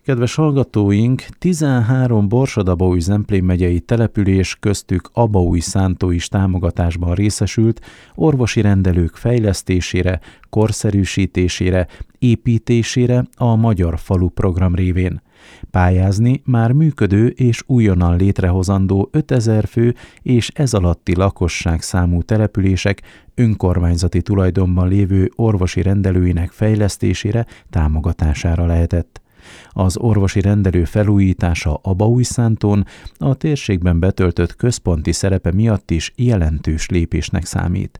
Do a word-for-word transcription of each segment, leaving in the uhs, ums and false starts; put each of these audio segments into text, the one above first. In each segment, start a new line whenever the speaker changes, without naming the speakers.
Kedves hallgatóink, tizenhárom Borsod-Abaúj-Zemplén megyei település, köztük Abaúj-Szántó is támogatásban részesült orvosi rendelők fejlesztésére, korszerűsítésére, építésére a Magyar Falu program révén. Pályázni már működő és újonnan létrehozandó ötezer fő és ez alatti lakosságszámú települések önkormányzati tulajdonban lévő orvosi rendelőinek fejlesztésére, támogatására lehetett. Az orvosi rendelő felújítása Abaúj-Szántón a térségben betöltött központi szerepe miatt is jelentős lépésnek számít.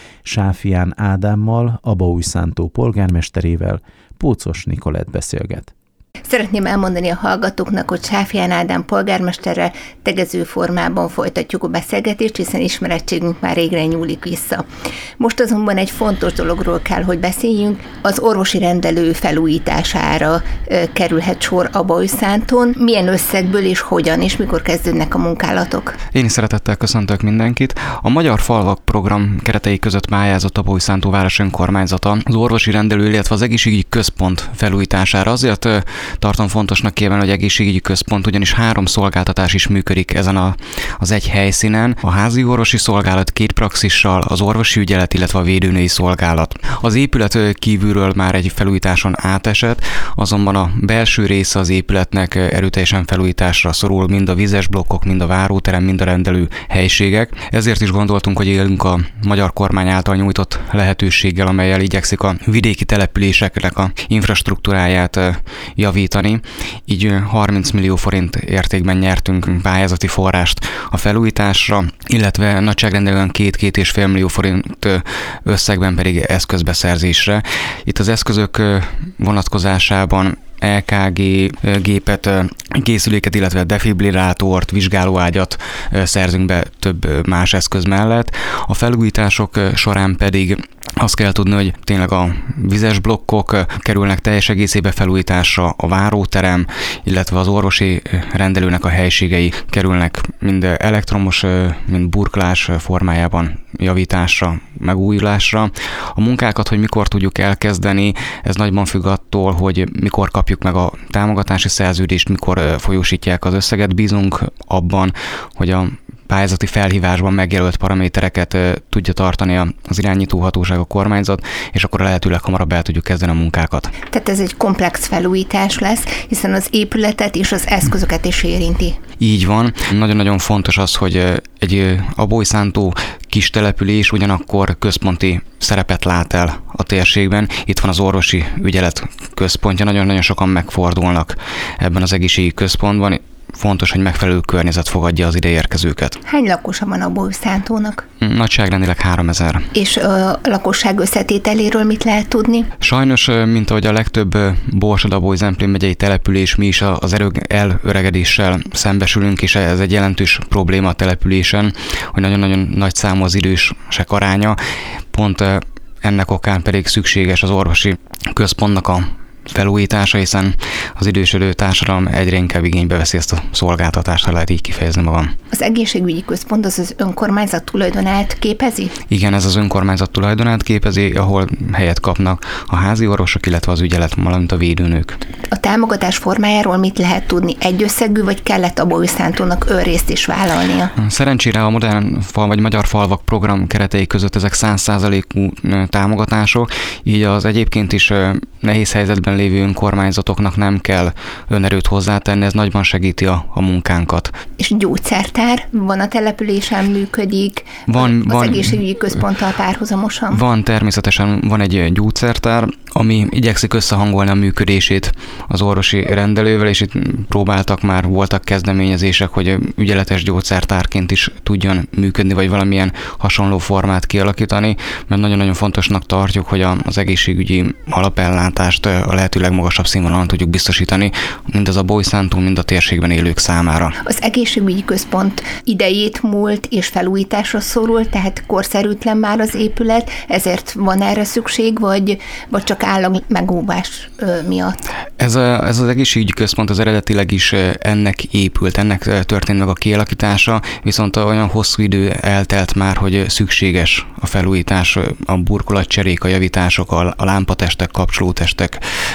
Sáfján Ádámmal, Abaúj-Szántó polgármesterével Pócos Nikolett beszélget.
Szeretném elmondani a hallgatóknak, hogy Sáfján Ádám polgármesterrel tegező formában folytatjuk a beszélgetést, hiszen ismerettségünk már régre nyúlik vissza. Most azonban egy fontos dologról kell, hogy beszéljünk, az orvosi rendelő felújítására e, kerülhet sor Abaúj-Szántón. Milyen összegből és hogyan, és mikor kezdődnek a munkálatok?
Én is szeretettel köszöntök mindenkit. A Magyar Falvak program keretei között pályázott Abaúj-Szántó város önkormányzata az orvosi rendelő, illetve az egészségügyi központ felújítására. Azért tartom fontosnak kiemelni, hogy egészségügyi központ, ugyanis három szolgáltatás is működik ezen a, az egy helyszínen. A házi orvosi szolgálat két praxissal, az orvosi ügyelet, illetve a védőnői szolgálat. Az épület kívülről már egy felújításon átesett, azonban a belső része az épületnek erőteljesen felújításra szorul, mind a vizes blokkok, mind a váróterem, mind a rendelő helységek. Ezért is gondoltunk, hogy élünk a magyar kormány által nyújtott lehetőséggel, amellyel igyekszik a vidéki településeknek a infrastruktúráját javítani. Így harminc millió forint értékben nyertünk pályázati forrást a felújításra, illetve nagyságrendben két-két és fél millió forint összegben pedig eszközbeszerzésre. Itt az eszközök vonatkozásában é ká gé gépet, készüléket, illetve defibrillátort, vizsgálóágyat szerzünk be több más eszköz mellett. A felújítások során pedig azt kell tudni, hogy tényleg a vizes blokkok kerülnek teljes egészébe felújításra, a váróterem, illetve az orvosi rendelőnek a helységei kerülnek mind elektromos, mind burkolás formájában javításra, megújulásra. A munkákat, hogy mikor tudjuk elkezdeni, ez nagyban függ attól, hogy mikor kapjuk meg a támogatási szerződést, mikor folyósítják az összeget. Bízunk abban, hogy a pályázati felhívásban megjelölt paramétereket tudja tartani az irányítóhatóság, a kormányzat, és akkor lehetőleg hamarabb el tudjuk kezdeni a munkákat.
Tehát ez egy komplex felújítás lesz, hiszen az épületet és az eszközöket is érinti.
Így van. Nagyon-nagyon fontos az, hogy egy Abaúj-Szántó kis település ugyanakkor központi szerepet lát el a térségben. Itt van az orvosi ügyelet központja, nagyon-nagyon sokan megfordulnak ebben az egészségügyi központban. Fontos, hogy megfelelő környezet fogadja az ideérkezőket.
Hány lakosa van Abaúj-Szántónak?
Nagyságrendileg háromezer.
És a lakosság összetételéről mit lehet tudni?
Sajnos, mint ahogy a legtöbb Borsod-Abaúj-Zemplén megyei település, mi is az elöregedéssel szembesülünk, és ez egy jelentős probléma a településen, hogy nagyon-nagyon nagy számú az idősek aránya. Pont ennek okán pedig szükséges az orvosi központnak a felújítása, hiszen az idősödő társadalom egyre inkább igénybe veszi ezt a szolgáltatást, ha lehet így kifejezni magam.
Az egészségügyi központ az az önkormányzat tulajdonát képezi?
Igen, ez az önkormányzat tulajdonát képezi, ahol helyet kapnak a házi orvosok, illetve az ügyelet, valamint a védőnők.
A támogatás formájáról mit lehet tudni? Egy összegű, vagy kellett Abaúj-Szántónak önrészt is vállalnia?
Szerencsére a modern fal vagy Magyar Falvak program keretei között ezek száz százalékú támogatások, így az egyébként is nehéz helyzetben lévő önkormányzatoknak nem kell önerőt hozzátenni, ez nagyban segíti a, a munkánkat.
És gyógyszertár van a településen, működik
van,
az
van,
egészségügyi központtal párhuzamosan?
Van, természetesen van egy gyógyszertár, ami igyekszik összehangolni a működését az orvosi rendelővel, és itt próbáltak már, voltak kezdeményezések, hogy ügyeletes gyógyszertárként is tudjon működni, vagy valamilyen hasonló formát kialakítani, mert nagyon-nagyon fontosnak tartjuk, hogy az egészségügyi alapellátást a lehető legmagasabb színvonalon tudjuk biztosítani, mind az Abaúj-Szántó, mind a térségben élők számára.
Az egészségügyi központ idejét múlt és felújításra szorul, tehát korszerűtlen már az épület, ezért van erre szükség, vagy, vagy csak állag megóvás miatt?
Ez, a, ez az egészségügyi központ az eredetileg is ennek épült, ennek történt meg a kialakítása, viszont olyan hosszú idő eltelt már, hogy szükséges a felújítás, a burkolatcserék, a javítások, a, a lámpatestek, kapcsolótestek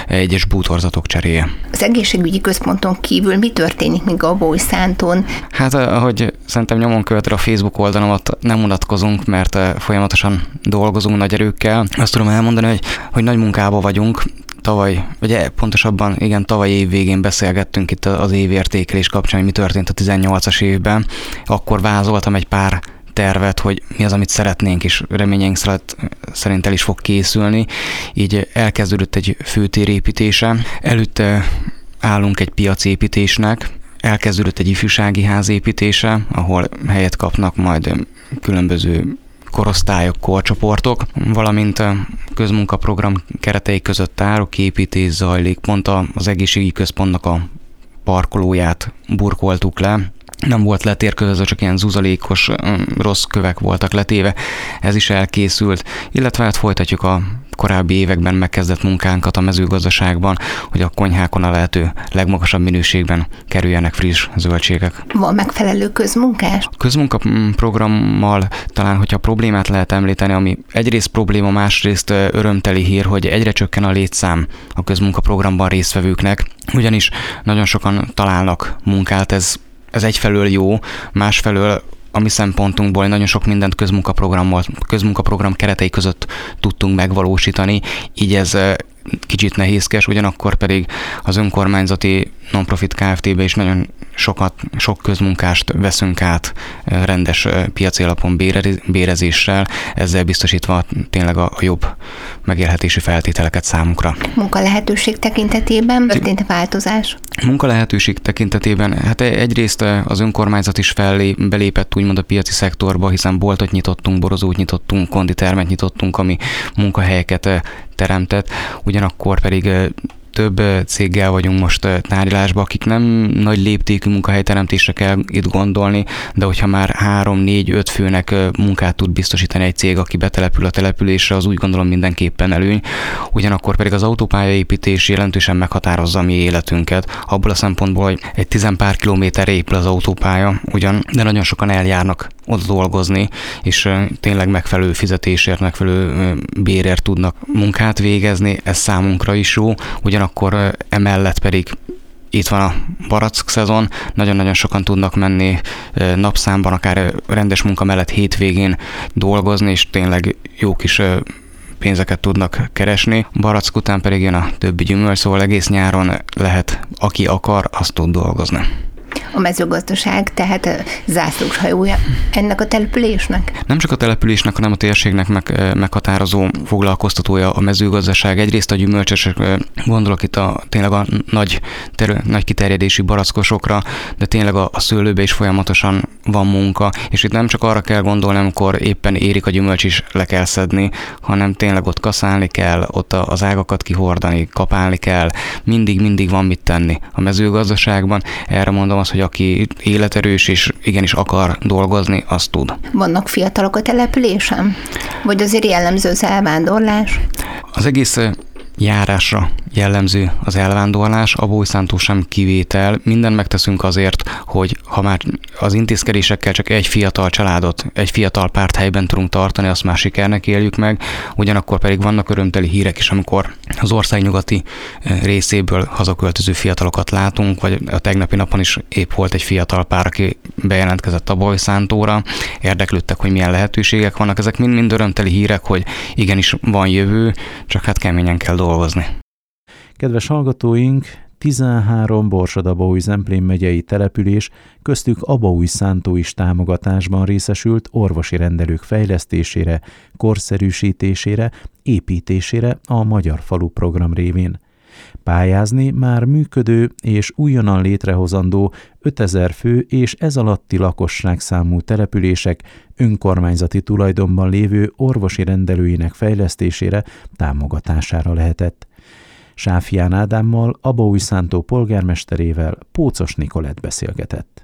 egyes bútorzatok cseréje.
Az egészségügyi központon kívül mi történik még Abaújszántón?
Hát ahogy szerintem nyomon követve a Facebook oldalamat nem unatkozunk, mert folyamatosan dolgozunk nagy erőkkel. Azt tudom elmondani, hogy, hogy nagy munkában vagyunk. Tavaly, vagy pontosabban igen, tavaly év végén beszélgettünk itt az évértékelés kapcsán, hogy mi történt a tizennyolcas évben. Akkor vázoltam egy pár tervet, hogy mi az, amit szeretnénk, és reményeink szerint el is fog készülni. Így elkezdődött egy főtér építése, előtte állunk egy piacépítésnek, elkezdődött egy ifjúsági ház építése, ahol helyet kapnak majd különböző korosztályok, korcsoportok, valamint a közmunkaprogram keretei között tároképítés zajlik, pont az egészségügyi központnak a parkolóját burkoltuk le, nem volt letérközöző, csak ilyen zuzalékos, rossz kövek voltak letéve, ez is elkészült, illetve hát folytatjuk a korábbi években megkezdett munkánkat a mezőgazdaságban, hogy a konyhákon a lehető legmagasabb minőségben kerüljenek friss zöldségek.
Van megfelelő közmunkás?
A közmunkaprogrammal talán, hogyha problémát lehet említeni, ami egyrészt probléma, másrészt örömteli hír, hogy egyre csökken a létszám a közmunkaprogramban résztvevőknek, ugyanis nagyon sokan találnak munkát, ez Ez egyfelől jó, másfelől a mi szempontunkból nagyon sok mindent közmunkaprogrammal, közmunkaprogram keretei között tudtunk megvalósítani, így ez kicsit nehézkes, ugyanakkor pedig az önkormányzati non-profit Kft-be is nagyon sokat, sok közmunkást veszünk át rendes piaci alapon bérezéssel, ezzel biztosítva tényleg a jobb megélhetési feltételeket számunkra.
Munkalehetőség tekintetében történt változás?
Munkalehetőség tekintetében, hát egyrészt az önkormányzat is fellé, belépett úgymond a piaci szektorba, hiszen boltot nyitottunk, borozót nyitottunk, konditermet nyitottunk, ami munkahelyeket teremtett, ugyanakkor pedig több céggel vagyunk most tárgyalásban, akik nem nagy léptékű munkahelyteremtésre kell itt gondolni, de hogyha már három, négy, öt főnek munkát tud biztosítani egy cég, aki betelepül a településre, az úgy gondolom mindenképpen előny. Ugyanakkor pedig az autópályaépítés jelentősen meghatározza a mi életünket, abból a szempontból, hogy egy tizenpár kilométerre épül az autópálya, ugyan, de nagyon sokan eljárnak oda dolgozni, és tényleg megfelelő fizetésért, megfelelő bérért tudnak munkát végezni, ez számunkra is jó, ugyanakkor emellett pedig itt van a barack szezon, nagyon-nagyon sokan tudnak menni napszámban, akár rendes munka mellett hétvégén dolgozni, és tényleg jó kis pénzeket tudnak keresni. Barack után pedig jön a többi gyümölcs, szóval egész nyáron lehet, aki akar, azt tud dolgozni.
A mezőgazdaság, tehát zászlós hajója ennek a településnek?
Nem csak a településnek, hanem a térségnek meg, meghatározó foglalkoztatója a mezőgazdaság. Egyrészt a gyümölcsösök, gondolok itt a, tényleg a nagy, ter, nagy kiterjedésű barackosokra, de tényleg a, a szőlőbe is folyamatosan van munka, és itt nem csak arra kell gondolni, amikor éppen érik a gyümölcs is le kell szedni, hanem tényleg ott kaszálni kell, ott az ágakat kihordani, kapálni kell, mindig-mindig van mit tenni a mezőgazdaságban. Erre mondom azt, hogy aki életerős és igenis akar dolgozni, azt tud.
Vannak fiatalok a településen? Vagy azért jellemző az elvándorlás?
Az egész járásra jellemző az elvándorlás, Abaújszántó sem kivétel. Mindent megteszünk azért, hogy ha már az intézkedésekkel csak egy fiatal családot, egy fiatal párt helyben tudunk tartani, azt már sikernek éljük meg, ugyanakkor pedig vannak örömteli hírek is, amikor az ország nyugati részéből hazaköltöző fiatalokat látunk, vagy a tegnapi napon is épp volt egy fiatal pár, aki bejelentkezett Abaújszántóra, érdeklődtek, hogy milyen lehetőségek vannak. Ezek mind-mind örömteli hírek, hogy igenis van jövő, csak hát keményen kell dolgozni.
Kedves hallgatóink, tizenhárom Borsod-Abaúj-Zemplén megyei település, köztük Abaújszántó is támogatásban részesült orvosi rendelők fejlesztésére, korszerűsítésére, építésére a Magyar Falu program révén. Pályázni már működő és újonnan létrehozandó ötezer fő és ez alatti lakosságszámú települések önkormányzati tulajdonban lévő orvosi rendelőinek fejlesztésére, támogatására lehetett. Sáfján Ádámmal, Abaújszántó polgármesterével Pócos Nikolett beszélgetett.